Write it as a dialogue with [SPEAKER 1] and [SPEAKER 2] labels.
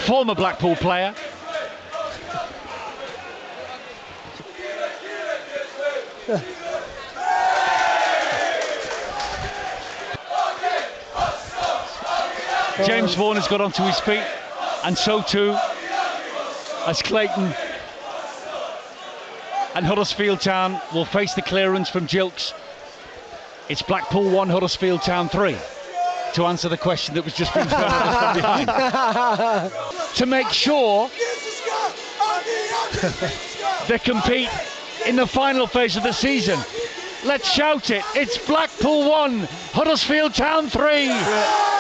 [SPEAKER 1] former Blackpool player. James Vaughan has got onto his feet, and so too as Clayton and Huddersfield Town will face the clearance from Gilks. It's Blackpool 1, Huddersfield Town 3, to answer the question that was just being thrown at us from behind. To make sure they compete in the final phase of the season. Let's shout it. It's Blackpool 1, Huddersfield Town 3.